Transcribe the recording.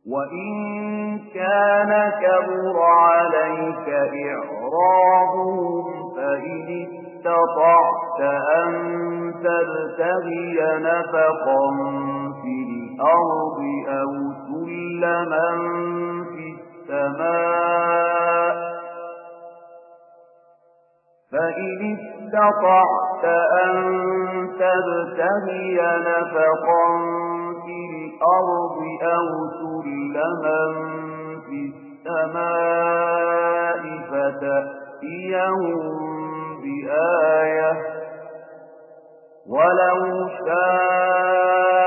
وإن كان كبر عليك إعراضهم فإن استطعت أن تبتغي نفقا في الأرض أو سلما في السماء فإن استطعت أن تبتغي نفقا في الأرض أو سلما في السماء فتأتيهم بآية ولو شاء